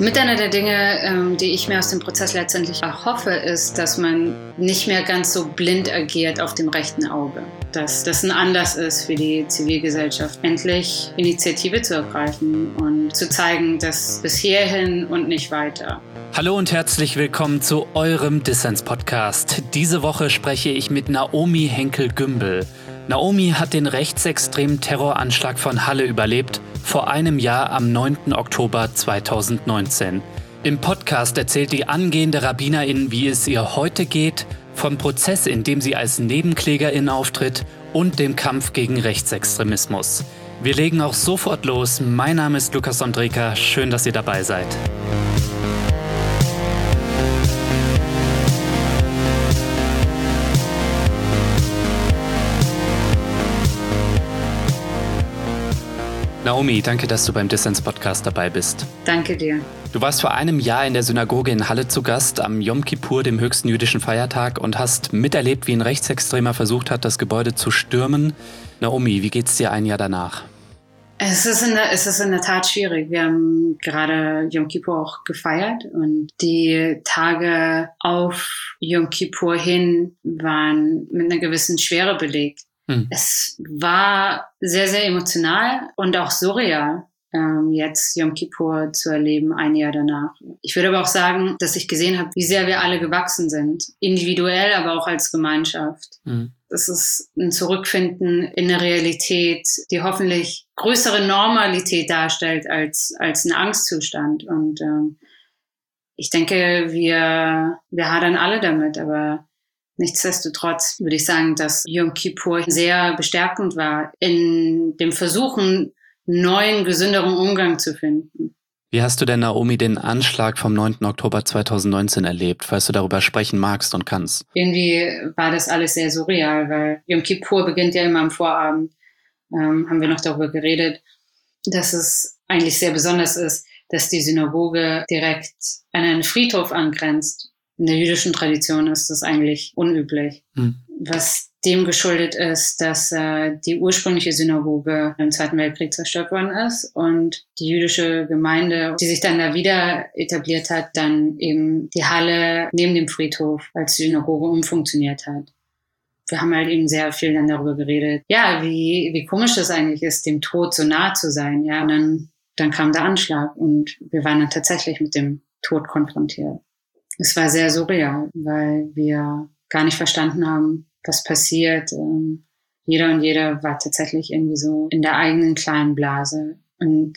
Mit einer der Dinge, die ich mir aus dem Prozess letztendlich erhoffe, ist, dass man nicht mehr ganz so blind agiert auf dem rechten Auge. Dass das ein Anlass ist für die Zivilgesellschaft, endlich Initiative zu ergreifen und zu zeigen, dass bis hierhin und nicht weiter. Hallo und herzlich willkommen zu eurem Dissens-Podcast. Diese Woche spreche ich mit Naomi Henkel-Gümbel. Naomi hat den rechtsextremen Terroranschlag von Halle überlebt, vor einem Jahr am 9. Oktober 2019. Im Podcast erzählt die angehende Rabbinerin, wie es ihr heute geht, vom Prozess, in dem sie als Nebenklägerin auftritt und dem Kampf gegen Rechtsextremismus. Wir legen auch sofort los. Mein Name ist Lukas Ondreka. Schön, dass ihr dabei seid. Naomi, danke, dass du beim Dissens-Podcast dabei bist. Danke dir. Du warst vor einem Jahr in der Synagoge in Halle zu Gast, am Yom Kippur, dem höchsten jüdischen Feiertag, und hast miterlebt, wie ein Rechtsextremer versucht hat, das Gebäude zu stürmen. Naomi, wie geht's dir ein Jahr danach? Es ist in der Tat schwierig. Wir haben gerade Yom Kippur auch gefeiert und die Tage auf Yom Kippur hin waren mit einer gewissen Schwere belegt. Es war sehr, sehr emotional und auch surreal, jetzt Yom Kippur zu erleben, ein Jahr danach. Ich würde aber auch sagen, dass ich gesehen habe, wie sehr wir alle gewachsen sind. Individuell, aber auch als Gemeinschaft. Das ist ein Zurückfinden in eine Realität, die hoffentlich größere Normalität darstellt als ein Angstzustand. Und ich denke, wir hadern alle damit, aber nichtsdestotrotz würde ich sagen, dass Yom Kippur sehr bestärkend war in dem Versuchen, neuen, gesünderen Umgang zu finden. Wie hast du denn, Naomi, den Anschlag vom 9. Oktober 2019 erlebt, falls du darüber sprechen magst und kannst? Irgendwie war das alles sehr surreal, weil Yom Kippur beginnt ja immer am Vorabend. Haben wir noch darüber geredet, dass es eigentlich sehr besonders ist, dass die Synagoge direkt an einen Friedhof angrenzt. In der jüdischen Tradition ist das eigentlich unüblich. Was dem geschuldet ist, dass die ursprüngliche Synagoge im Zweiten Weltkrieg zerstört worden ist und die jüdische Gemeinde, die sich dann da wieder etabliert hat, dann eben die Halle neben dem Friedhof als Synagoge umfunktioniert hat. Wir haben halt eben sehr viel dann darüber geredet, ja, wie komisch das eigentlich ist, dem Tod so nah zu sein. Ja, und dann kam der Anschlag und wir waren dann tatsächlich mit dem Tod konfrontiert. Es war sehr surreal, weil wir gar nicht verstanden haben, was passiert. Jeder und jeder war tatsächlich irgendwie so in der eigenen kleinen Blase. Und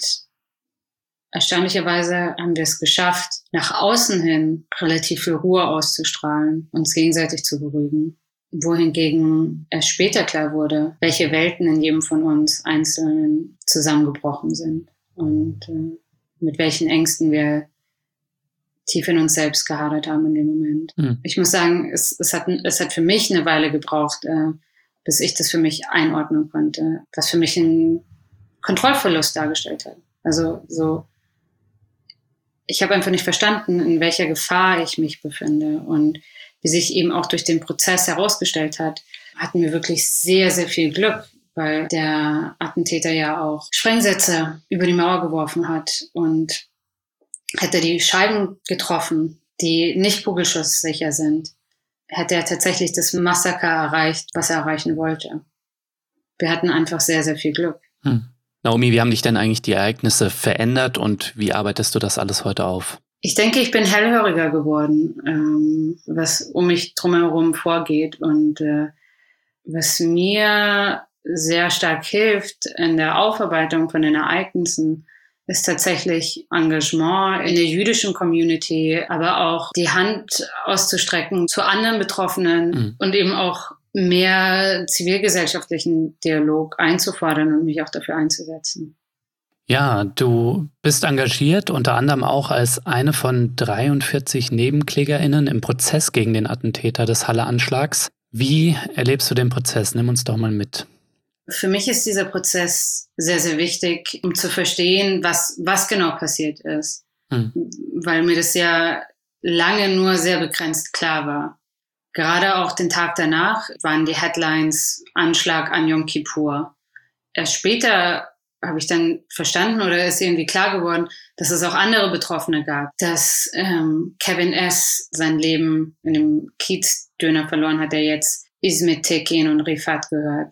erstaunlicherweise haben wir es geschafft, nach außen hin relativ viel Ruhe auszustrahlen, uns gegenseitig zu beruhigen. Wohingegen erst später klar wurde, welche Welten in jedem von uns Einzelnen zusammengebrochen sind und mit welchen Ängsten wir tief in uns selbst gehadert haben in dem Moment. Ich muss sagen, es hat für mich eine Weile gebraucht, bis ich das für mich einordnen konnte, was für mich einen Kontrollverlust dargestellt hat. Also ich habe einfach nicht verstanden, in welcher Gefahr ich mich befinde. Und wie sich eben auch durch den Prozess herausgestellt hat, hatten wir wirklich sehr, sehr viel Glück, weil der Attentäter ja auch Sprengsätze über die Mauer geworfen hat und hätte er die Scheiben getroffen, die nicht kugelschusssicher sind, hätte er tatsächlich das Massaker erreicht, was er erreichen wollte. Wir hatten einfach sehr, sehr viel Glück. Naomi, wie haben dich denn eigentlich die Ereignisse verändert und wie arbeitest du das alles heute auf? Ich denke, ich bin hellhöriger geworden, was um mich drumherum vorgeht. Und was mir sehr stark hilft in der Aufarbeitung von den Ereignissen, ist tatsächlich Engagement in der jüdischen Community, aber auch die Hand auszustrecken zu anderen Betroffenen und eben auch mehr zivilgesellschaftlichen Dialog einzufordern und mich auch dafür einzusetzen. Ja, du bist engagiert, unter anderem auch als eine von 43 NebenklägerInnen im Prozess gegen den Attentäter des Halle-Anschlags. Wie erlebst du den Prozess? Nimm uns doch mal mit. Für mich ist dieser Prozess sehr, sehr wichtig, um zu verstehen, was genau passiert ist. Weil mir das ja lange nur sehr begrenzt klar war. Gerade auch den Tag danach waren die Headlines Anschlag an Yom Kippur. Erst später habe ich dann verstanden oder ist irgendwie klar geworden, dass es auch andere Betroffene gab, dass Kevin S. sein Leben in dem Kiez-Döner verloren hat, der jetzt Ismet Tekin und Rifat gehört.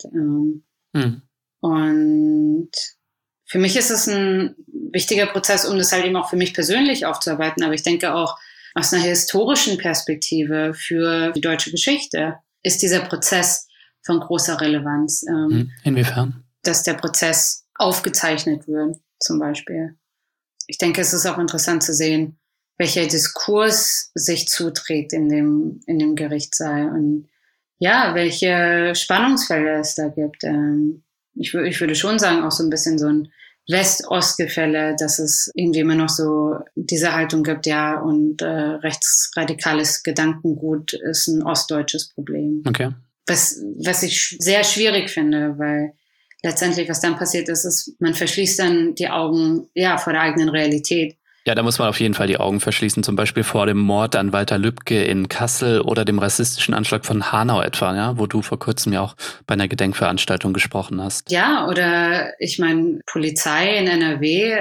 Und für mich ist es ein wichtiger Prozess, um das halt eben auch für mich persönlich aufzuarbeiten, aber ich denke auch aus einer historischen Perspektive für die deutsche Geschichte ist dieser Prozess von großer Relevanz. Inwiefern? Dass der Prozess aufgezeichnet wird, zum Beispiel. Ich denke, es ist auch interessant zu sehen, welcher Diskurs sich zuträgt in dem Gerichtssaal und ja, welche Spannungsfelder es da gibt. Ich würde schon sagen, auch so ein bisschen so ein West-Ost-Gefälle, dass es irgendwie immer noch so diese Haltung gibt, ja, und rechtsradikales Gedankengut ist ein ostdeutsches Problem. Okay. Was ich sehr schwierig finde, weil letztendlich, was dann passiert ist, man verschließt dann die Augen, ja, vor der eigenen Realität. Ja, da muss man auf jeden Fall die Augen verschließen, zum Beispiel vor dem Mord an Walter Lübcke in Kassel oder dem rassistischen Anschlag von Hanau etwa, ja, wo du vor kurzem ja auch bei einer Gedenkveranstaltung gesprochen hast. Ja, oder ich meine, Polizei in NRW,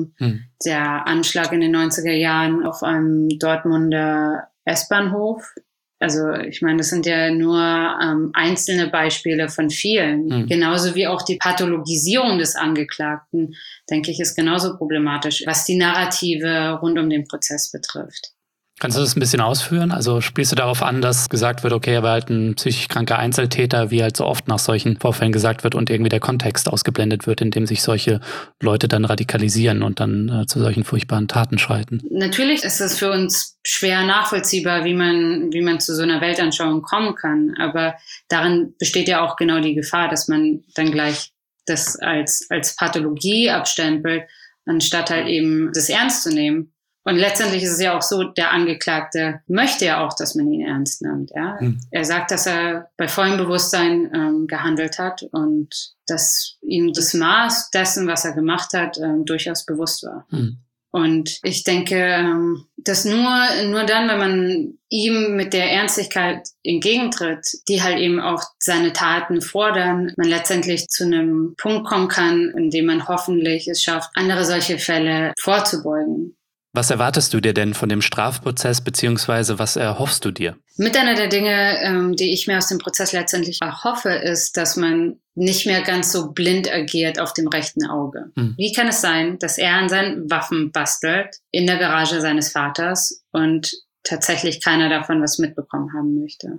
der Anschlag in den 90er Jahren auf einem Dortmunder S-Bahnhof. Also ich meine, das sind ja nur einzelne Beispiele von vielen. Genauso wie auch die Pathologisierung des Angeklagten, denke ich, ist genauso problematisch, was die Narrative rund um den Prozess betrifft. Kannst du das ein bisschen ausführen? Also spielst du darauf an, dass gesagt wird, okay, er war halt ein psychisch kranker Einzeltäter, wie halt so oft nach solchen Vorfällen gesagt wird und irgendwie der Kontext ausgeblendet wird, in dem sich solche Leute dann radikalisieren und dann zu solchen furchtbaren Taten schreiten? Natürlich ist es für uns schwer nachvollziehbar, wie man zu so einer Weltanschauung kommen kann. Aber darin besteht ja auch genau die Gefahr, dass man dann gleich das als Pathologie abstempelt, anstatt halt eben das ernst zu nehmen. Und letztendlich ist es ja auch so, der Angeklagte möchte ja auch, dass man ihn ernst nimmt. Ja? Er sagt, dass er bei vollem Bewusstsein gehandelt hat und dass ihm das Maß dessen, was er gemacht hat, durchaus bewusst war. Und ich denke, dass nur dann, wenn man ihm mit der Ernstigkeit entgegentritt, die halt eben auch seine Taten fordern, man letztendlich zu einem Punkt kommen kann, in dem man hoffentlich es schafft, andere solche Fälle vorzubeugen. Was erwartest du dir denn von dem Strafprozess, beziehungsweise was erhoffst du dir? Mit einer der Dinge, die ich mir aus dem Prozess letztendlich erhoffe, ist, dass man nicht mehr ganz so blind agiert auf dem rechten Auge. Wie kann es sein, dass er an seinen Waffen bastelt in der Garage seines Vaters und tatsächlich keiner davon was mitbekommen haben möchte?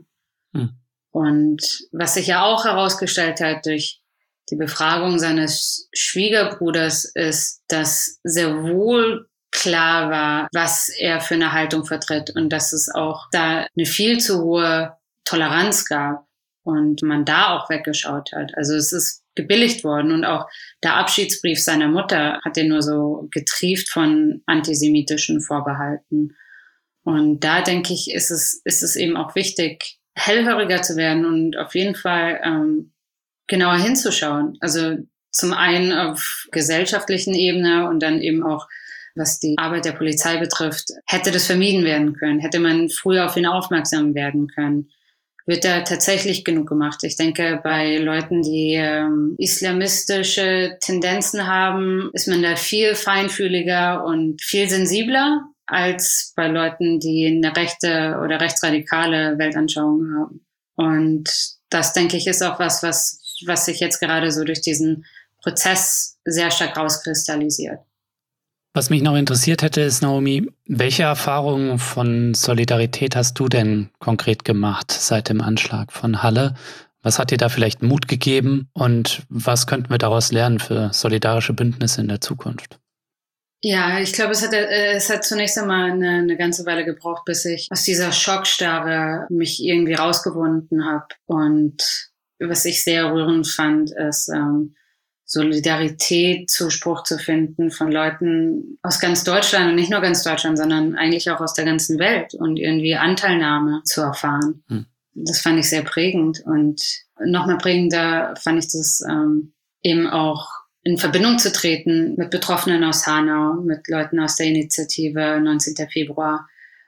Und was sich ja auch herausgestellt hat durch die Befragung seines Schwiegerbruders, ist, dass sehr wohl klar war, was er für eine Haltung vertritt und dass es auch da eine viel zu hohe Toleranz gab und man da auch weggeschaut hat. Also es ist gebilligt worden und auch der Abschiedsbrief seiner Mutter hat den nur so getrieft von antisemitischen Vorbehalten. Und da denke ich, ist es eben auch wichtig, hellhöriger zu werden und auf jeden Fall genauer hinzuschauen. Also zum einen auf gesellschaftlichen Ebene und dann eben auch was die Arbeit der Polizei betrifft, hätte das vermieden werden können, hätte man früher auf ihn aufmerksam werden können. Wird da tatsächlich genug gemacht? Ich denke, bei Leuten, die islamistische Tendenzen haben, ist man da viel feinfühliger und viel sensibler als bei Leuten, die eine rechte oder rechtsradikale Weltanschauung haben. Und das, denke ich, ist auch was sich jetzt gerade so durch diesen Prozess sehr stark rauskristallisiert. Was mich noch interessiert hätte, ist, Naomi, welche Erfahrungen von Solidarität hast du denn konkret gemacht seit dem Anschlag von Halle? Was hat dir da vielleicht Mut gegeben und was könnten wir daraus lernen für solidarische Bündnisse in der Zukunft? Ja, ich glaube, es hat zunächst einmal eine ganze Weile gebraucht, bis ich aus dieser Schockstarre mich irgendwie rausgewunden habe. Und was ich sehr rührend fand, ist Solidarität, Zuspruch zu finden von Leuten aus ganz Deutschland und nicht nur ganz Deutschland, sondern eigentlich auch aus der ganzen Welt und irgendwie Anteilnahme zu erfahren. Das fand ich sehr prägend und noch mal prägender fand ich das eben auch in Verbindung zu treten mit Betroffenen aus Hanau, mit Leuten aus der Initiative 19. Februar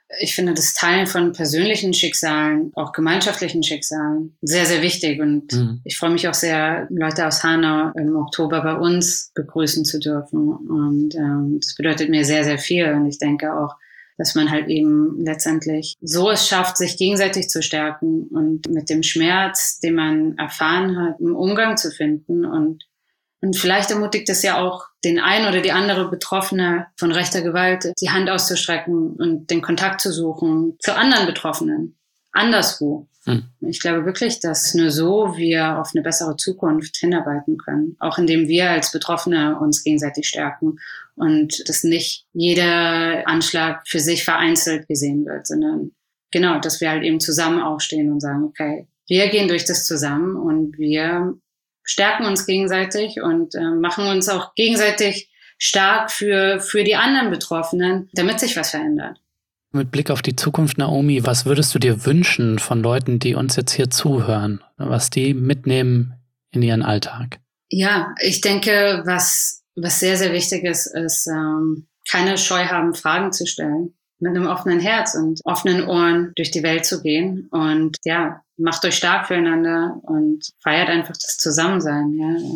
Ich finde das Teilen von persönlichen Schicksalen, auch gemeinschaftlichen Schicksalen, sehr, sehr wichtig. Und ich freue mich auch sehr, Leute aus Hanau im Oktober bei uns begrüßen zu dürfen. Und das bedeutet mir sehr, sehr viel. Und ich denke auch, dass man halt eben letztendlich so es schafft, sich gegenseitig zu stärken und mit dem Schmerz, den man erfahren hat, einen Umgang zu finden. Und vielleicht ermutigt es ja auch den einen oder die andere Betroffene von rechter Gewalt, die Hand auszustrecken und den Kontakt zu suchen zu anderen Betroffenen, anderswo. Ich glaube wirklich, dass nur so wir auf eine bessere Zukunft hinarbeiten können, auch indem wir als Betroffene uns gegenseitig stärken und dass nicht jeder Anschlag für sich vereinzelt gesehen wird, sondern genau, dass wir halt eben zusammen aufstehen und sagen, okay, wir gehen durch das zusammen und wir stärken uns gegenseitig und machen uns auch gegenseitig stark für die anderen Betroffenen, damit sich was verändert. Mit Blick auf die Zukunft, Naomi, was würdest du dir wünschen von Leuten, die uns jetzt hier zuhören, was die mitnehmen in ihren Alltag? Ja, ich denke, was sehr, sehr wichtig ist, keine Scheu haben, Fragen zu stellen, mit einem offenen Herz und offenen Ohren durch die Welt zu gehen und ja, macht euch stark füreinander und feiert einfach das Zusammensein.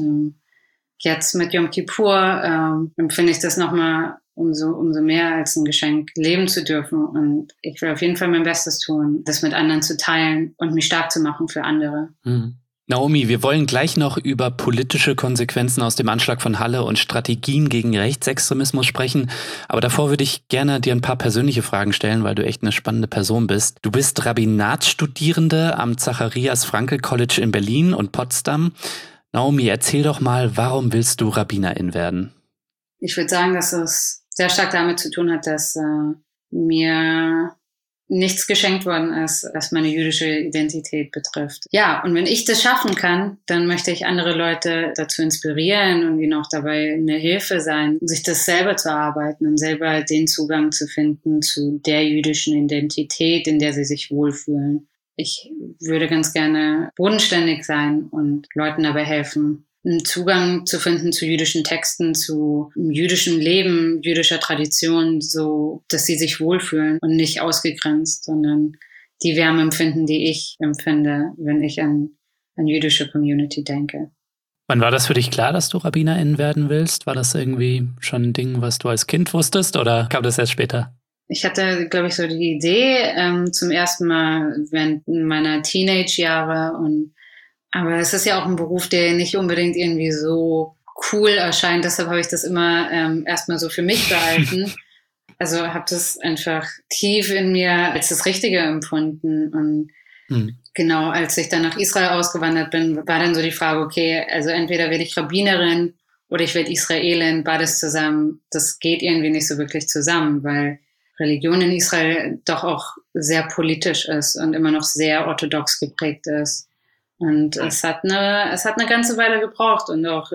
Ja. Jetzt mit Yom Kippur empfinde ich das nochmal umso mehr als ein Geschenk, leben zu dürfen. Und ich will auf jeden Fall mein Bestes tun, das mit anderen zu teilen und mich stark zu machen für andere. Naomi, wir wollen gleich noch über politische Konsequenzen aus dem Anschlag von Halle und Strategien gegen Rechtsextremismus sprechen. Aber davor würde ich gerne dir ein paar persönliche Fragen stellen, weil du echt eine spannende Person bist. Du bist Rabbinatsstudierende am Zacharias-Frankel-College in Berlin und Potsdam. Naomi, erzähl doch mal, warum willst du Rabbinerin werden? Ich würde sagen, dass es sehr stark damit zu tun hat, dass mir nichts geschenkt worden ist, was meine jüdische Identität betrifft. Ja, und wenn ich das schaffen kann, dann möchte ich andere Leute dazu inspirieren und ihnen auch dabei eine Hilfe sein, sich das selber zu erarbeiten und selber den Zugang zu finden zu der jüdischen Identität, in der sie sich wohlfühlen. Ich würde ganz gerne bodenständig sein und Leuten dabei helfen, einen Zugang zu finden zu jüdischen Texten, zu jüdischem Leben, jüdischer Tradition, so dass sie sich wohlfühlen und nicht ausgegrenzt, sondern die Wärme empfinden, die ich empfinde, wenn ich an jüdische Community denke. Wann war das für dich klar, dass du Rabbinerin werden willst? War das irgendwie schon ein Ding, was du als Kind wusstest, oder kam das erst später? Ich hatte, glaube ich, so die Idee zum ersten Mal während meiner Teenage-Jahre aber es ist ja auch ein Beruf, der nicht unbedingt irgendwie so cool erscheint. Deshalb habe ich das immer erstmal so für mich behalten. Also habe das einfach tief in mir als das Richtige empfunden. Und genau, als ich dann nach Israel ausgewandert bin, war dann so die Frage, okay, also entweder werde ich Rabbinerin oder ich werde Israelin, beides zusammen. Das geht irgendwie nicht so wirklich zusammen, weil Religion in Israel doch auch sehr politisch ist und immer noch sehr orthodox geprägt ist. Und es hat eine ganze Weile gebraucht und auch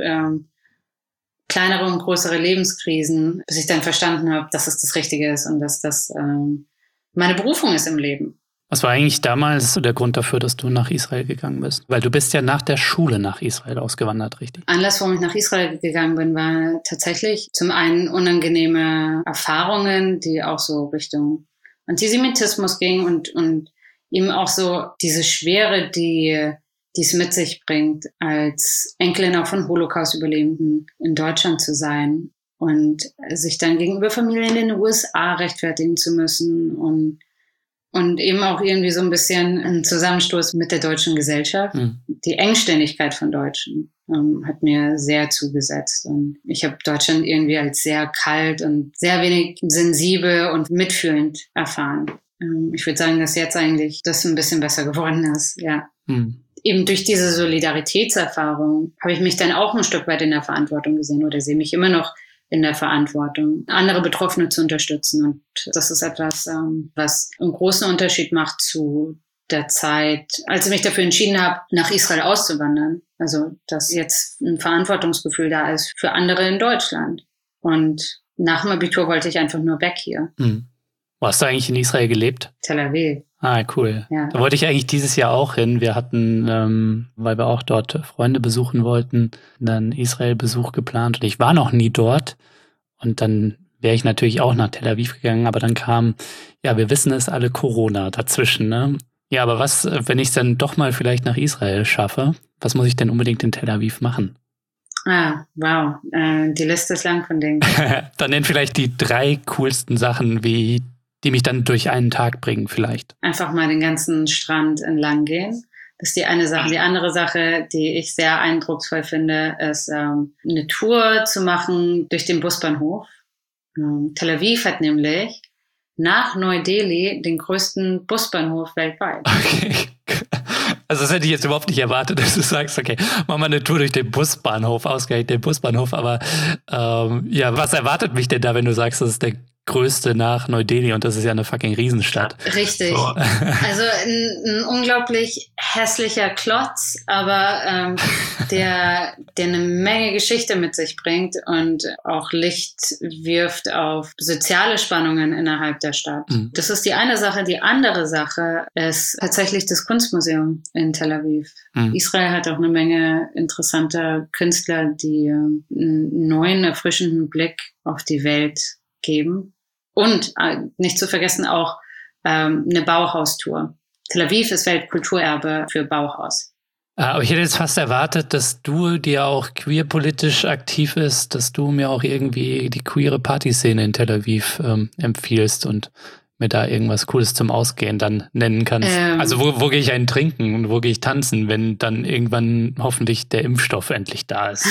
kleinere und größere Lebenskrisen, bis ich dann verstanden habe, dass es das Richtige ist und dass das meine Berufung ist im Leben. Was war eigentlich damals der Grund dafür, dass du nach Israel gegangen bist? Weil du bist ja nach der Schule nach Israel ausgewandert, richtig? Anlass, warum ich nach Israel gegangen bin, war tatsächlich zum einen unangenehme Erfahrungen, die auch so Richtung Antisemitismus gingen und eben auch so diese Schwere, die es mit sich bringt, als Enkelin auch von Holocaust-Überlebenden in Deutschland zu sein und sich dann gegenüber Familien in den USA rechtfertigen zu müssen und eben auch irgendwie so ein bisschen ein Zusammenstoß mit der deutschen Gesellschaft. Die Engständigkeit von Deutschen hat mir sehr zugesetzt und ich habe Deutschland irgendwie als sehr kalt und sehr wenig sensibel und mitfühlend erfahren. Ich würde sagen, dass jetzt eigentlich das ein bisschen besser geworden ist, ja. Eben durch diese Solidaritätserfahrung habe ich mich dann auch ein Stück weit in der Verantwortung gesehen oder sehe mich immer noch in der Verantwortung, andere Betroffene zu unterstützen. Und das ist etwas, was einen großen Unterschied macht zu der Zeit, als ich mich dafür entschieden habe, nach Israel auszuwandern. Also, dass jetzt ein Verantwortungsgefühl da ist für andere in Deutschland. Und nach dem Abitur wollte ich einfach nur weg hier. Wo hast du eigentlich in Israel gelebt? Tel Aviv. Ah, cool. Ja. Da wollte ich eigentlich dieses Jahr auch hin. Wir hatten, weil wir auch dort Freunde besuchen wollten, dann Israel-Besuch geplant. Und ich war noch nie dort. Und dann wäre ich natürlich auch nach Tel Aviv gegangen, aber dann kam, ja, wir wissen es alle, Corona dazwischen, ne? Ja, aber was, wenn ich es dann doch mal vielleicht nach Israel schaffe, was muss ich denn unbedingt in Tel Aviv machen? Ah, wow, die Liste ist lang von Dingen. Dann nenn vielleicht die 3 coolsten Sachen, die mich dann durch einen Tag bringen vielleicht. Einfach mal den ganzen Strand entlang gehen. Das ist die eine Sache. Die andere Sache, die ich sehr eindrucksvoll finde, ist eine Tour zu machen durch den Busbahnhof. Tel Aviv hat nämlich nach Neu-Delhi den größten Busbahnhof weltweit. Okay. Also das hätte ich jetzt überhaupt nicht erwartet, dass du sagst, okay, mach mal eine Tour durch den Busbahnhof, ausgerechnet den Busbahnhof. Aber ja, was erwartet mich denn da, wenn du sagst, das ist der größte nach Neu-Delhi und das ist ja eine fucking Riesenstadt. Richtig. So. Also ein unglaublich hässlicher Klotz, aber der eine Menge Geschichte mit sich bringt und auch Licht wirft auf soziale Spannungen innerhalb der Stadt. Mhm. Das ist die eine Sache. Die andere Sache ist tatsächlich das Kunstmuseum in Tel Aviv. Mhm. Israel hat auch eine Menge interessanter Künstler, die einen neuen, erfrischenden Blick auf die Welt geben. Und nicht zu vergessen auch eine Bauhaustour. Tel Aviv ist Weltkulturerbe für Bauhaus. Aber ich hätte jetzt fast erwartet, dass du, die ja auch queerpolitisch aktiv ist, dass du mir auch irgendwie die queere Partyszene in Tel Aviv empfiehlst und mir da irgendwas Cooles zum Ausgehen dann nennen kannst. Also wo gehe ich einen trinken und wo gehe ich tanzen, wenn dann irgendwann hoffentlich der Impfstoff endlich da ist?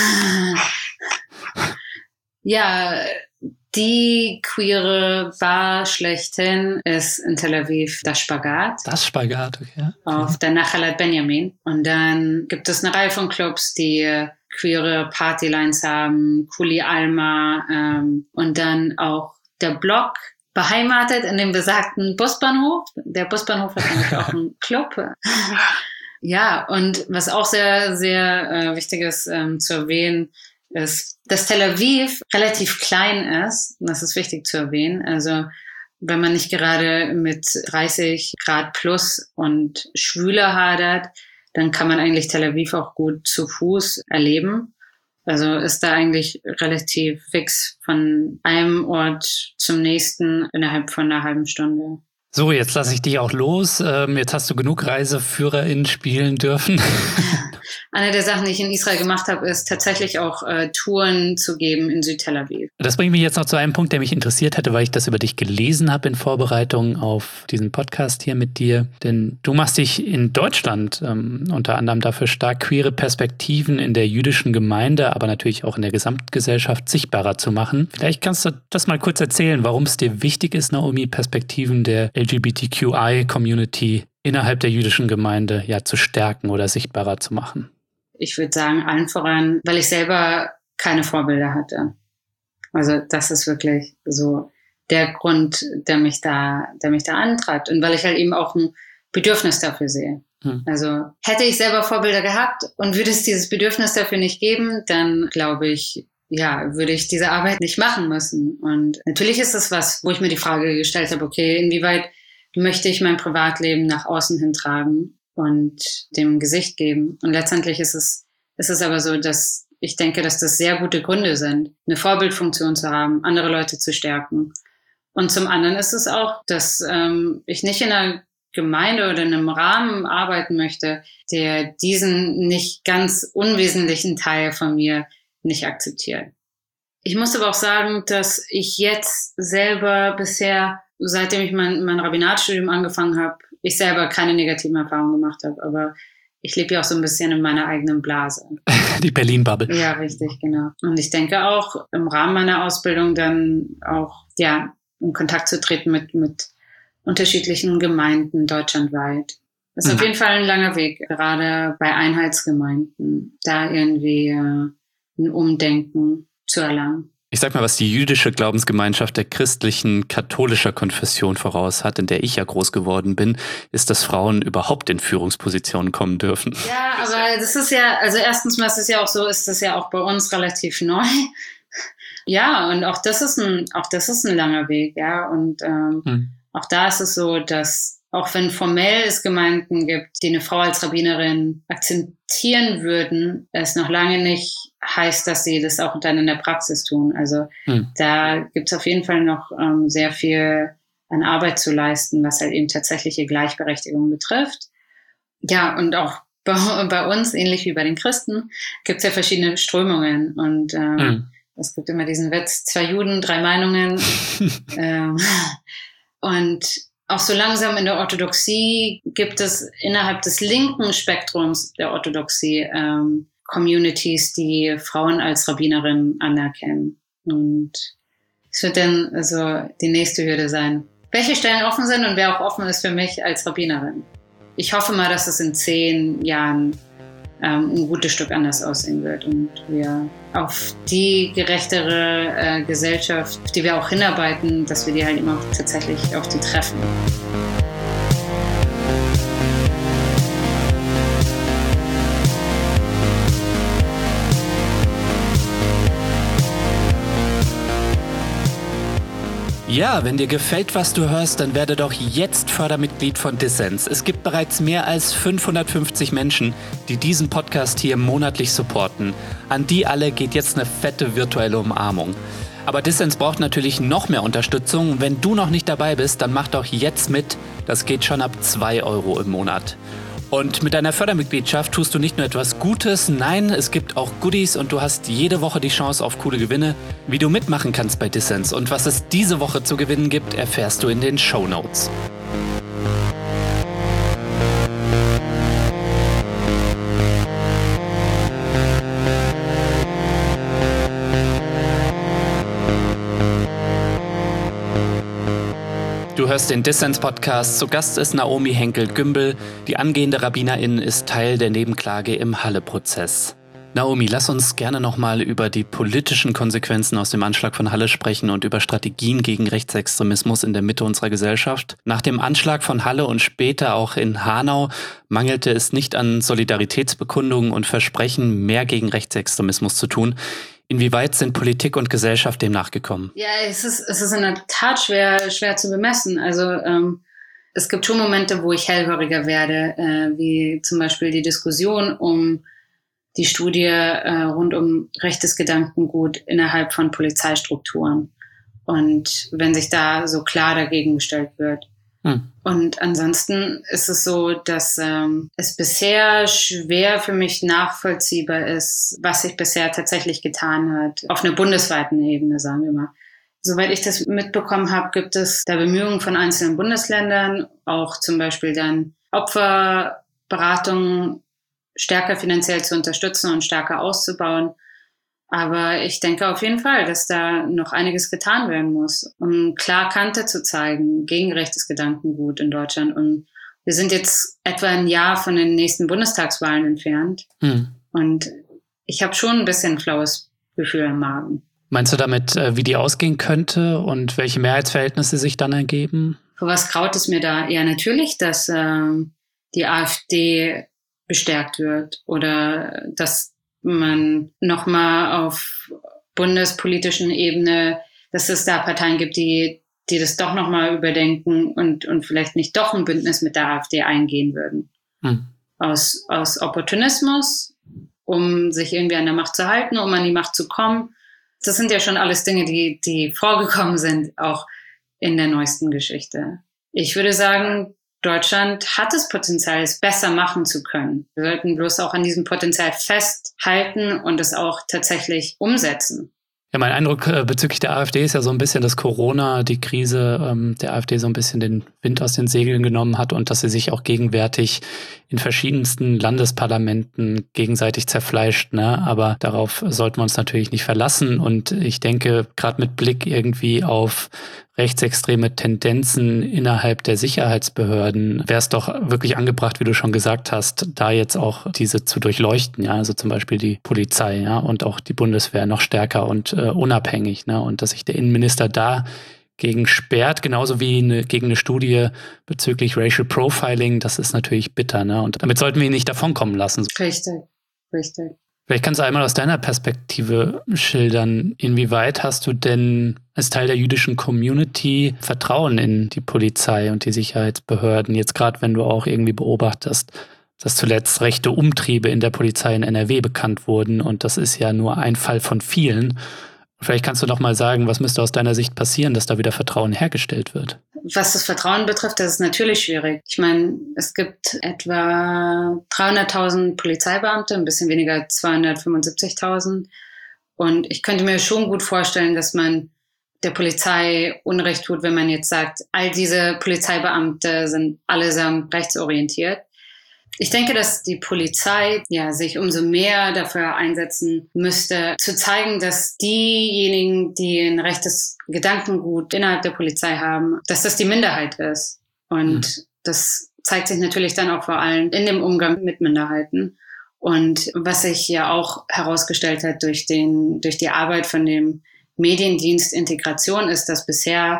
Ja, die queere Bar schlechthin ist in Tel Aviv das Spagat. Das Spagat, okay. Auf der Nachalat Benjamin. Und dann gibt es eine Reihe von Clubs, die queere Partylines haben, Kuli Alma und dann auch der Block, beheimatet in dem besagten Busbahnhof. Der Busbahnhof hat nämlich auch einen Club. Ja, und was auch sehr, sehr wichtig ist zu erwähnen, ist, dass Tel Aviv relativ klein ist. Und das ist wichtig zu erwähnen. Also wenn man nicht gerade mit 30 Grad plus und Schwüle hadert, dann kann man eigentlich Tel Aviv auch gut zu Fuß erleben. Also ist da eigentlich relativ fix von einem Ort zum nächsten innerhalb von einer halben Stunde. So, jetzt lasse ich dich auch los. Jetzt hast du genug ReiseführerInnen spielen dürfen. Eine der Sachen, die ich in Israel gemacht habe, ist tatsächlich auch Touren zu geben in Süd-Tel Aviv. Das bringt mich jetzt noch zu einem Punkt, der mich interessiert hätte, weil ich das über dich gelesen habe in Vorbereitung auf diesen Podcast hier mit dir. Denn du machst dich in Deutschland unter anderem dafür stark, queere Perspektiven in der jüdischen Gemeinde, aber natürlich auch in der Gesamtgesellschaft sichtbarer zu machen. Vielleicht kannst du das mal kurz erzählen, warum es dir wichtig ist, Naomi, Perspektiven der LGBTQI-Community innerhalb der jüdischen Gemeinde ja zu stärken oder sichtbarer zu machen. Ich würde sagen, allen voran, weil ich selber keine Vorbilder hatte. Also das ist wirklich so der Grund, der mich da antreibt. Und weil ich halt eben auch ein Bedürfnis dafür sehe. Also hätte ich selber Vorbilder gehabt und würde es dieses Bedürfnis dafür nicht geben, dann glaube ich, ja, würde ich diese Arbeit nicht machen müssen. Und natürlich ist das was, wo ich mir die Frage gestellt habe, okay, inwieweit möchte ich mein Privatleben nach außen hin tragen und dem Gesicht geben. Und letztendlich ist es aber so, dass ich denke, dass das sehr gute Gründe sind, eine Vorbildfunktion zu haben, andere Leute zu stärken. Und zum anderen ist es auch, dass ich nicht in einer Gemeinde oder in einem Rahmen arbeiten möchte, der diesen nicht ganz unwesentlichen Teil von mir nicht akzeptiert. Ich muss aber auch sagen, dass ich jetzt selber bisher, seitdem ich mein Rabbinatstudium angefangen habe, ich selber keine negativen Erfahrungen gemacht habe, aber ich lebe ja auch so ein bisschen in meiner eigenen Blase. Die Berlin-Bubble. Ja, richtig, genau. Und ich denke auch, im Rahmen meiner Ausbildung dann auch, ja, in Kontakt zu treten mit unterschiedlichen Gemeinden deutschlandweit. Das ist auf jeden Fall ein langer Weg, gerade bei Einheitsgemeinden, da irgendwie ein Umdenken zu erlangen. Ich sag mal, was die jüdische Glaubensgemeinschaft der christlichen katholischer Konfession voraus hat, in der ich ja groß geworden bin, ist, dass Frauen überhaupt in Führungspositionen kommen dürfen. Ja, aber das ist ja, also erstens mal ist es ja auch so, ist das ja auch bei uns relativ neu. Ja, und auch das ist ein langer Weg, ja, und auch da ist es so, dass auch wenn formell es Gemeinden gibt, die eine Frau als Rabbinerin akzeptieren würden, es noch lange nicht heißt, dass sie das auch dann in der Praxis tun. Also da gibt es auf jeden Fall noch sehr viel an Arbeit zu leisten, was halt eben tatsächliche Gleichberechtigung betrifft. Ja, und auch bei uns, ähnlich wie bei den Christen, gibt es ja verschiedene Strömungen. Und es gibt immer diesen Witz, 2 Juden, 3 Meinungen. Und auch so langsam in der Orthodoxie gibt es innerhalb des linken Spektrums der Orthodoxie Communities, die Frauen als Rabbinerinnen anerkennen. Und es wird dann also die nächste Hürde sein, welche Stellen offen sind und wer auch offen ist für mich als Rabbinerin. Ich hoffe mal, dass es in 10 Jahren ein gutes Stück anders aussehen wird und wir auf die gerechtere Gesellschaft, auf die wir auch hinarbeiten, dass wir die halt immer auch tatsächlich auf die treffen. Ja, wenn dir gefällt, was du hörst, dann werde doch jetzt Fördermitglied von Dissens. Es gibt bereits mehr als 550 Menschen, die diesen Podcast hier monatlich supporten. An die alle geht jetzt eine fette virtuelle Umarmung. Aber Dissens braucht natürlich noch mehr Unterstützung. Wenn du noch nicht dabei bist, dann mach doch jetzt mit. Das geht schon ab 2 Euro im Monat. Und mit deiner Fördermitgliedschaft tust du nicht nur etwas Gutes, nein, es gibt auch Goodies und du hast jede Woche die Chance auf coole Gewinne. Wie du mitmachen kannst bei Dissens und was es diese Woche zu gewinnen gibt, erfährst du in den Shownotes. Du hörst den Dissens-Podcast. Zu Gast ist Naomi Henkel-Gümbel. Die angehende Rabbinerin ist Teil der Nebenklage im Halle-Prozess. Naomi, lass uns gerne nochmal über die politischen Konsequenzen aus dem Anschlag von Halle sprechen und über Strategien gegen Rechtsextremismus in der Mitte unserer Gesellschaft. Nach dem Anschlag von Halle und später auch in Hanau mangelte es nicht an Solidaritätsbekundungen und Versprechen, mehr gegen Rechtsextremismus zu tun. Inwieweit sind Politik und Gesellschaft dem nachgekommen? Ja, es ist in der Tat schwer zu bemessen. Also es gibt schon Momente, wo ich hellhöriger werde, wie zum Beispiel die Diskussion um die Studie rund um rechtes Gedankengut innerhalb von Polizeistrukturen. Und wenn sich da so klar dagegen gestellt wird. Und ansonsten ist es so, dass es bisher schwer für mich nachvollziehbar ist, was sich bisher tatsächlich getan hat. Auf einer bundesweiten Ebene, sagen wir mal. Soweit ich das mitbekommen habe, gibt es da Bemühungen von einzelnen Bundesländern, auch zum Beispiel dann Opferberatungen stärker finanziell zu unterstützen und stärker auszubauen. Aber ich denke auf jeden Fall, dass da noch einiges getan werden muss, um klar Kante zu zeigen gegen rechtes Gedankengut in Deutschland. Und wir sind jetzt etwa ein Jahr von den nächsten Bundestagswahlen entfernt. Und ich habe schon ein bisschen ein flaues Gefühl im Magen. Meinst du damit, wie die ausgehen könnte und welche Mehrheitsverhältnisse sich dann ergeben? Vor was graut es mir da? Ja, natürlich, dass die AfD bestärkt wird oder dass man nochmal auf bundespolitischen Ebene, dass es da Parteien gibt, die das doch nochmal überdenken und vielleicht nicht doch ein Bündnis mit der AfD eingehen würden. Aus Opportunismus, um sich irgendwie an der Macht zu halten, um an die Macht zu kommen. Das sind ja schon alles Dinge, die vorgekommen sind, auch in der neuesten Geschichte. Ich würde sagen, Deutschland hat das Potenzial, es besser machen zu können. Wir sollten bloß auch an diesem Potenzial festhalten und es auch tatsächlich umsetzen. Ja, mein Eindruck bezüglich der AfD ist ja so ein bisschen, dass Corona, die Krise der AfD so ein bisschen den Wind aus den Segeln genommen hat und dass sie sich auch gegenwärtig in verschiedensten Landesparlamenten gegenseitig zerfleischt. Ne? Aber darauf sollten wir uns natürlich nicht verlassen. Und ich denke, gerade mit Blick irgendwie auf rechtsextreme Tendenzen innerhalb der Sicherheitsbehörden wäre es doch wirklich angebracht, wie du schon gesagt hast, da jetzt auch diese zu durchleuchten, ja, also zum Beispiel die Polizei, ja, und auch die Bundeswehr noch stärker und unabhängig, ne, und dass sich der Innenminister da gegen sperrt, genauso wie gegen eine Studie bezüglich Racial Profiling, das ist natürlich bitter, ne, und damit sollten wir ihn nicht davonkommen lassen. Richtig. Vielleicht kannst du einmal aus deiner Perspektive schildern, inwieweit hast du denn als Teil der jüdischen Community Vertrauen in die Polizei und die Sicherheitsbehörden, jetzt gerade wenn du auch irgendwie beobachtest, dass zuletzt rechte Umtriebe in der Polizei in NRW bekannt wurden und das ist ja nur ein Fall von vielen. Vielleicht kannst du noch mal sagen, was müsste aus deiner Sicht passieren, dass da wieder Vertrauen hergestellt wird? Was das Vertrauen betrifft, das ist natürlich schwierig. Ich meine, es gibt etwa 300.000 Polizeibeamte, ein bisschen weniger 275.000. Und ich könnte mir schon gut vorstellen, dass man der Polizei Unrecht tut, wenn man jetzt sagt, all diese Polizeibeamte sind allesamt rechtsorientiert. Ich denke, dass die Polizei sich umso mehr dafür einsetzen müsste, zu zeigen, dass diejenigen, die ein rechtes Gedankengut innerhalb der Polizei haben, dass das die Minderheit ist. Und das zeigt sich natürlich dann auch vor allem in dem Umgang mit Minderheiten. Und was sich ja auch herausgestellt hat durch die Arbeit von dem Mediendienst Integration ist, dass bisher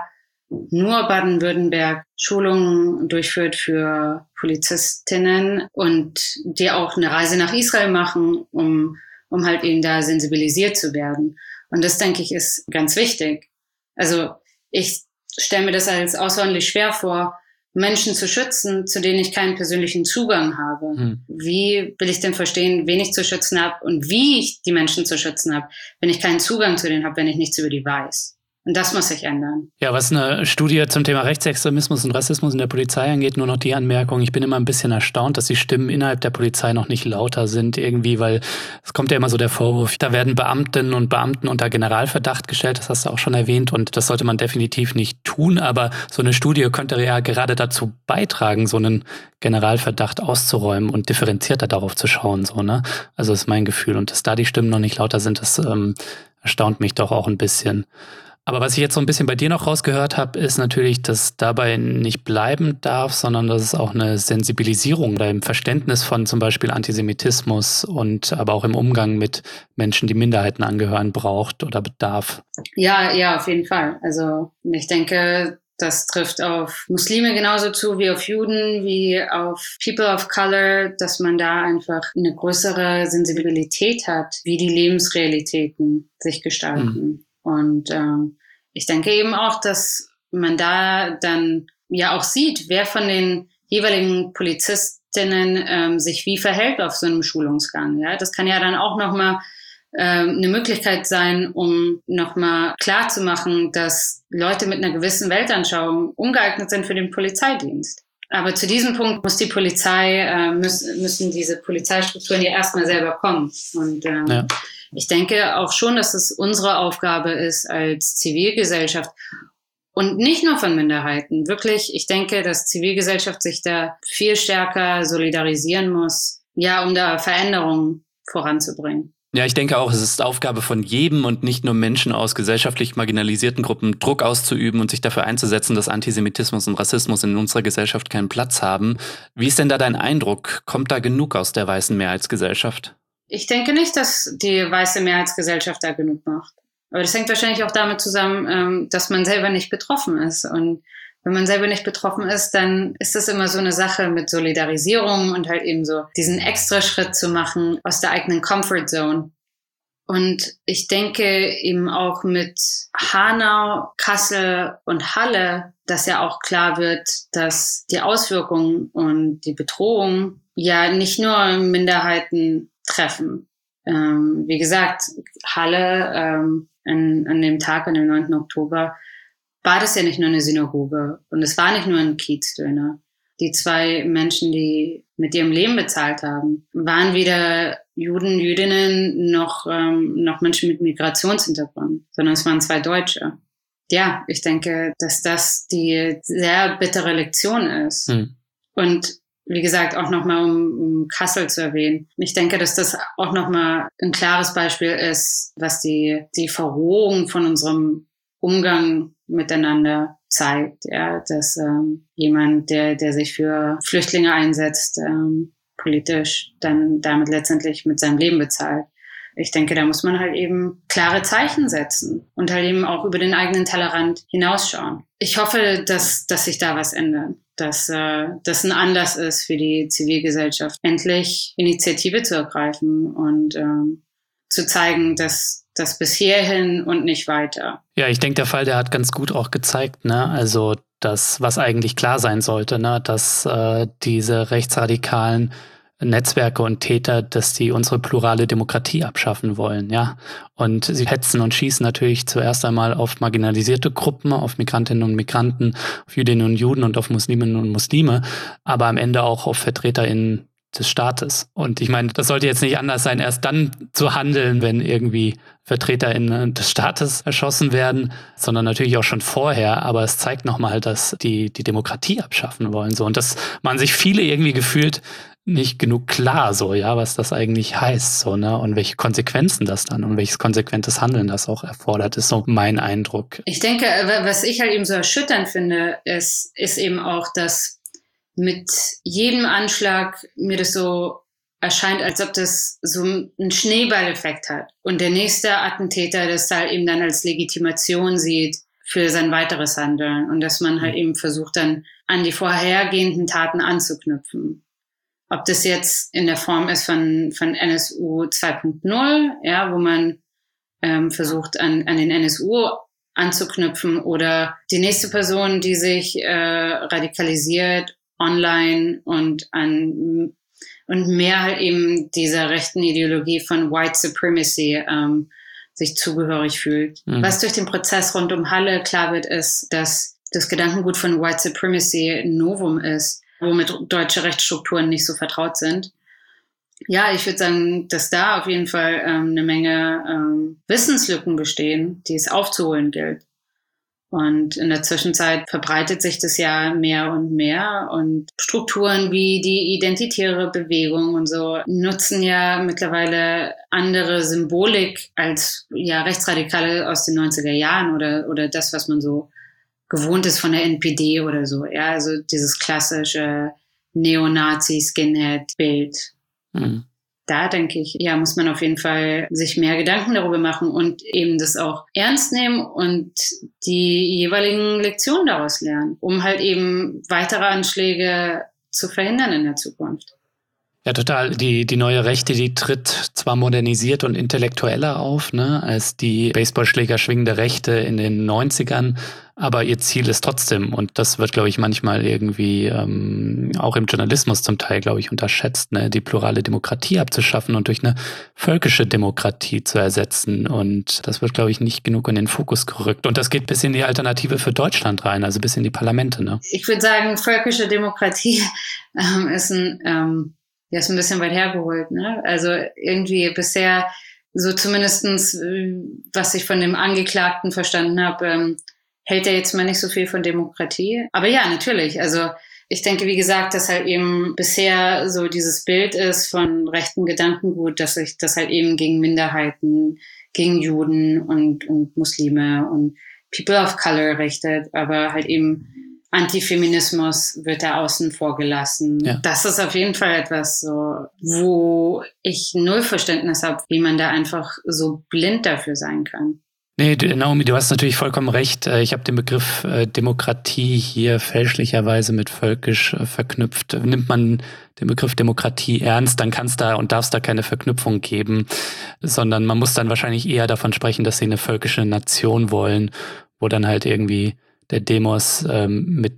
nur Baden-Württemberg Schulungen durchführt für Polizistinnen und die auch eine Reise nach Israel machen, um halt eben da sensibilisiert zu werden. Und das, denke ich, ist ganz wichtig. Also ich stelle mir das als außerordentlich schwer vor, Menschen zu schützen, zu denen ich keinen persönlichen Zugang habe. Wie will ich denn verstehen, wen ich zu schützen habe und wie ich die Menschen zu schützen habe, wenn ich keinen Zugang zu denen habe, wenn ich nichts über die weiß? Und das muss sich ändern. Ja, was eine Studie zum Thema Rechtsextremismus und Rassismus in der Polizei angeht, nur noch die Anmerkung, ich bin immer ein bisschen erstaunt, dass die Stimmen innerhalb der Polizei noch nicht lauter sind irgendwie, weil es kommt ja immer so der Vorwurf, da werden Beamtinnen und Beamten unter Generalverdacht gestellt, das hast du auch schon erwähnt und das sollte man definitiv nicht tun, aber so eine Studie könnte ja gerade dazu beitragen, so einen Generalverdacht auszuräumen und differenzierter darauf zu schauen, so, ne? Also das ist mein Gefühl und dass da die Stimmen noch nicht lauter sind, das erstaunt mich doch auch ein bisschen. Aber was ich jetzt so ein bisschen bei dir noch rausgehört habe, ist natürlich, dass dabei nicht bleiben darf, sondern dass es auch eine Sensibilisierung oder im Verständnis von zum Beispiel Antisemitismus und aber auch im Umgang mit Menschen, die Minderheiten angehören, braucht oder bedarf. Ja, auf jeden Fall. Also ich denke, das trifft auf Muslime genauso zu wie auf Juden, wie auf People of Color, dass man da einfach eine größere Sensibilität hat, wie die Lebensrealitäten sich gestalten. Und ich denke eben auch, dass man da dann ja auch sieht, wer von den jeweiligen Polizistinnen sich wie verhält auf so einem Schulungsgang. Ja, das kann ja dann auch nochmal eine Möglichkeit sein, um nochmal klarzumachen, dass Leute mit einer gewissen Weltanschauung ungeeignet sind für den Polizeidienst. Aber zu diesem Punkt muss die Polizei, müssen diese Polizeistrukturen ja erstmal selber kommen. Und ich denke auch schon, dass es unsere Aufgabe ist als Zivilgesellschaft und nicht nur von Minderheiten. Wirklich, ich denke, dass Zivilgesellschaft sich da viel stärker solidarisieren muss, um da Veränderungen voranzubringen. Ja, ich denke auch, es ist Aufgabe von jedem und nicht nur Menschen aus gesellschaftlich marginalisierten Gruppen Druck auszuüben und sich dafür einzusetzen, dass Antisemitismus und Rassismus in unserer Gesellschaft keinen Platz haben. Wie ist denn da dein Eindruck? Kommt da genug aus der weißen Mehrheitsgesellschaft? Ich denke nicht, dass die weiße Mehrheitsgesellschaft da genug macht. Aber das hängt wahrscheinlich auch damit zusammen, dass man selber nicht betroffen ist. Und wenn man selber nicht betroffen ist, dann ist das immer so eine Sache mit Solidarisierung und halt eben so diesen extra Schritt zu machen aus der eigenen Comfort Zone. Und ich denke eben auch mit Hanau, Kassel und Halle, dass ja auch klar wird, dass die Auswirkungen und die Bedrohung ja nicht nur Minderheiten treffen. Wie gesagt, Halle an dem Tag, an dem 9. Oktober, war das ja nicht nur eine Synagoge und es war nicht nur ein Kiezdöner. Die 2 Menschen, die mit ihrem Leben bezahlt haben, waren weder Juden, Jüdinnen noch Menschen mit Migrationshintergrund, sondern es waren 2 Deutsche. Ja, ich denke, dass das die sehr bittere Lektion ist. Und wie gesagt, auch nochmal, um Kassel zu erwähnen. Ich denke, dass das auch nochmal ein klares Beispiel ist, was die Verrohung von unserem Umgang miteinander zeigt, dass jemand, der sich für Flüchtlinge einsetzt, politisch dann damit letztendlich mit seinem Leben bezahlt. ich denke, da muss man halt eben klare Zeichen setzen und halt eben auch über den eigenen Tellerrand hinausschauen. Ich hoffe, dass sich da was ändert, dass das ein Anlass ist für die Zivilgesellschaft, endlich Initiative zu ergreifen und zu zeigen, dass das bis hierhin und nicht weiter. Ja, ich denke, der Fall, der hat ganz gut auch gezeigt, ne? Also das, was eigentlich klar sein sollte, ne? Dass diese rechtsradikalen Netzwerke und Täter, dass die unsere plurale Demokratie abschaffen wollen, ja. Und sie hetzen und schießen natürlich zuerst einmal auf marginalisierte Gruppen, auf Migrantinnen und Migranten, auf Jüdinnen und Juden und auf Musliminnen und Muslime, aber am Ende auch auf VertreterInnen des Staates. Und ich meine, das sollte jetzt nicht anders sein, erst dann zu handeln, wenn irgendwie VertreterInnen des Staates erschossen werden, sondern natürlich auch schon vorher. Aber es zeigt nochmal, dass die Demokratie abschaffen wollen. So. Und dass man sich viele irgendwie gefühlt nicht genug klar, so, ja, was das eigentlich heißt, so, ne, und welche Konsequenzen das dann und welches konsequentes Handeln das auch erfordert, ist so mein Eindruck. Ich denke, was ich halt eben so erschütternd finde, ist eben auch, dass mit jedem Anschlag mir das so erscheint, als ob das so einen Schneeballeffekt hat und der nächste Attentäter das halt eben dann als Legitimation sieht für sein weiteres Handeln und dass man halt eben versucht, dann an die vorhergehenden Taten anzuknüpfen. Ob das jetzt in der Form ist von NSU 2.0, ja, wo man versucht, an den NSU anzuknüpfen oder die nächste Person, die sich radikalisiert online und mehr halt eben dieser rechten Ideologie von White Supremacy sich zugehörig fühlt. Mhm. Was durch den Prozess rund um Halle klar wird, ist, dass das Gedankengut von White Supremacy ein Novum ist, womit deutsche Rechtsstrukturen nicht so vertraut sind. Ja, ich würde sagen, dass da auf jeden Fall eine Menge Wissenslücken bestehen, die es aufzuholen gilt. Und in der Zwischenzeit verbreitet sich das ja mehr und mehr und Strukturen wie die identitäre Bewegung und so nutzen ja mittlerweile andere Symbolik als ja Rechtsradikale aus den 90er Jahren oder das, was man so gewohnt ist von der NPD oder so. Ja, also dieses klassische Neonazi-Skinhead-Bild. Mhm. Da denke ich, ja, muss man auf jeden Fall sich mehr Gedanken darüber machen und eben das auch ernst nehmen und die jeweiligen Lektionen daraus lernen, um halt eben weitere Anschläge zu verhindern in der Zukunft. Ja, total. Die neue Rechte, die tritt zwar modernisiert und intellektueller auf, ne, als die Baseballschläger schwingende Rechte in den 90ern, aber ihr Ziel ist trotzdem, und das wird, glaube ich, manchmal irgendwie auch im Journalismus zum Teil, glaube ich, unterschätzt, ne, die plurale Demokratie abzuschaffen und durch eine völkische Demokratie zu ersetzen. Und das wird, glaube ich, nicht genug in den Fokus gerückt. Und das geht bis in die Alternative für Deutschland rein, also bis in die Parlamente. Ne? Ich würde sagen, völkische Demokratie ist ein bisschen weit hergeholt, ne? Also irgendwie bisher, so zumindestens, was ich von dem Angeklagten verstanden habe, hält er jetzt mal nicht so viel von Demokratie. Aber ja, natürlich. Also ich denke, wie gesagt, dass halt eben bisher so dieses Bild ist von rechten Gedankengut, dass sich das halt eben gegen Minderheiten, gegen Juden und Muslime und People of Color richtet, aber halt eben Antifeminismus wird da außen vor gelassen. Ja. Das ist auf jeden Fall etwas, so, wo ich null Verständnis habe, wie man da einfach so blind dafür sein kann. Nee, Naomi, du hast natürlich vollkommen recht. Ich habe den Begriff Demokratie hier fälschlicherweise mit völkisch verknüpft. Nimmt man den Begriff Demokratie ernst, dann kann es da und darf es da keine Verknüpfung geben, sondern man muss dann wahrscheinlich eher davon sprechen, dass sie eine völkische Nation wollen, wo dann halt irgendwie der Demos mit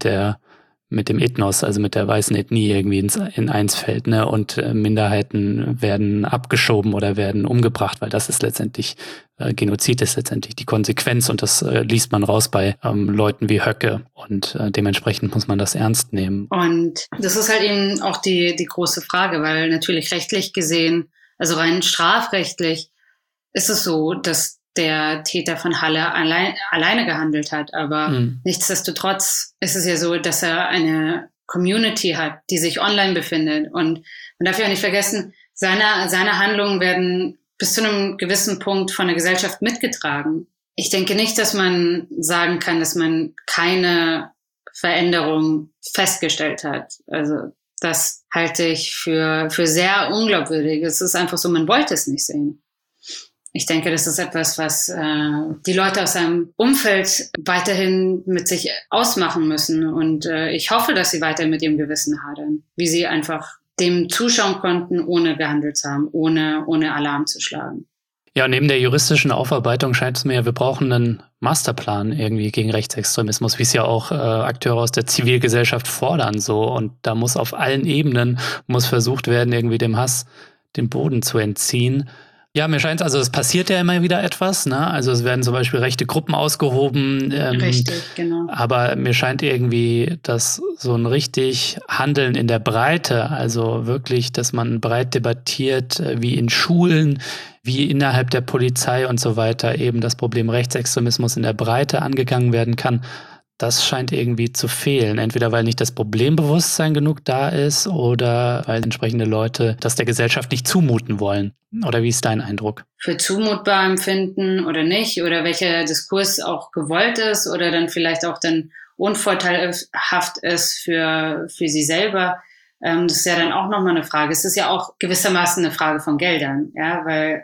dem Ethnos, also mit der weißen Ethnie irgendwie in eins fällt, ne? Und Minderheiten werden abgeschoben oder werden umgebracht, weil das ist letztendlich, Genozid ist letztendlich die Konsequenz und das liest man raus bei Leuten wie Höcke und dementsprechend muss man das ernst nehmen. Und das ist halt eben auch die große Frage, weil natürlich rechtlich gesehen, also rein strafrechtlich ist es so, dass der Täter von Halle alleine gehandelt hat. Aber nichtsdestotrotz ist es ja so, dass er eine Community hat, die sich online befindet. Und man darf ja nicht vergessen, seine Handlungen werden bis zu einem gewissen Punkt von der Gesellschaft mitgetragen. Ich denke nicht, dass man sagen kann, dass man keine Veränderung festgestellt hat. Also das halte ich für sehr unglaubwürdig. Es ist einfach so, man wollte es nicht sehen. ich denke, das ist etwas, was die Leute aus seinem Umfeld weiterhin mit sich ausmachen müssen. Und ich hoffe, dass sie weiterhin mit ihrem Gewissen hadern, wie sie einfach dem zuschauen konnten, ohne gehandelt zu haben, ohne Alarm zu schlagen. Ja, neben der juristischen Aufarbeitung scheint es mir, wir brauchen einen Masterplan irgendwie gegen Rechtsextremismus, wie es ja auch Akteure aus der Zivilgesellschaft fordern. So. Und da muss auf allen Ebenen versucht werden, irgendwie dem Hass den Boden zu entziehen. Ja, mir scheint also es passiert ja immer wieder etwas, ne? Also es werden zum Beispiel rechte Gruppen ausgehoben. Richtig, genau. Aber mir scheint irgendwie, dass so ein richtig Handeln in der Breite, also wirklich, dass man breit debattiert, wie in Schulen, wie innerhalb der Polizei und so weiter eben das Problem Rechtsextremismus in der Breite angegangen werden kann, das scheint irgendwie zu fehlen. Entweder weil nicht das Problembewusstsein genug da ist oder weil entsprechende Leute das der Gesellschaft nicht zumuten wollen. Oder wie ist dein Eindruck? Für zumutbar empfinden oder nicht, oder welcher Diskurs auch gewollt ist oder dann vielleicht auch dann unvorteilhaft ist für sie selber. Das ist ja dann auch nochmal eine Frage. Es ist ja auch gewissermaßen eine Frage von Geldern, ja, weil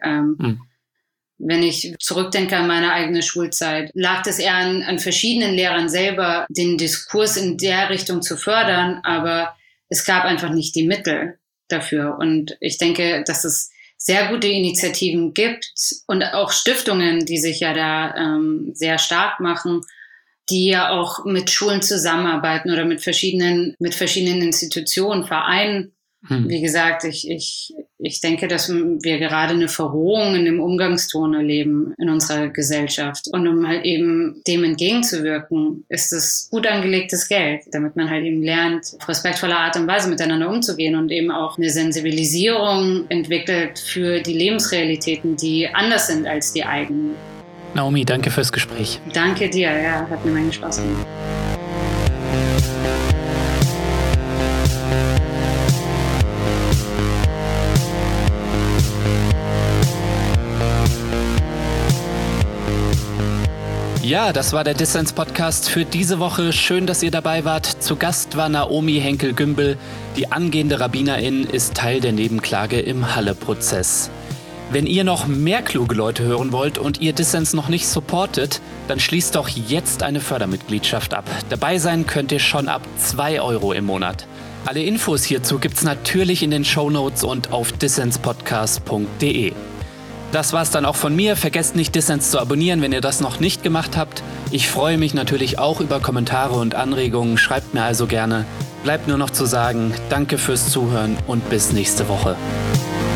wenn ich zurückdenke an meine eigene Schulzeit, lag es eher an verschiedenen Lehrern selber, den Diskurs in der Richtung zu fördern, aber es gab einfach nicht die Mittel dafür. Und ich denke, dass es sehr gute Initiativen gibt und auch Stiftungen, die sich ja da sehr stark machen, die ja auch mit Schulen zusammenarbeiten oder mit verschiedenen Institutionen, Vereinen. Wie gesagt, ich denke, dass wir gerade eine Verrohung in dem Umgangston erleben in unserer Gesellschaft. Und um halt eben dem entgegenzuwirken, ist es gut angelegtes Geld, damit man halt eben lernt, auf respektvolle Art und Weise miteinander umzugehen und eben auch eine Sensibilisierung entwickelt für die Lebensrealitäten, die anders sind als die eigenen. Naomi, danke fürs Gespräch. Danke dir, ja, hat eine Menge Spaß gemacht. Ja, das war der Dissens-Podcast für diese Woche. Schön, dass ihr dabei wart. Zu Gast war Naomi Henkel-Gümbel. Die angehende Rabbinerin ist Teil der Nebenklage im Halle-Prozess. Wenn ihr noch mehr kluge Leute hören wollt und ihr Dissens noch nicht supportet, dann schließt doch jetzt eine Fördermitgliedschaft ab. Dabei sein könnt ihr schon ab 2 € im Monat. Alle Infos hierzu gibt's natürlich in den Shownotes und auf dissenspodcast.de. Das war's dann auch von mir. Vergesst nicht, Dissens zu abonnieren, wenn ihr das noch nicht gemacht habt. Ich freue mich natürlich auch über Kommentare und Anregungen. Schreibt mir also gerne. Bleibt nur noch zu sagen, danke fürs Zuhören und bis nächste Woche.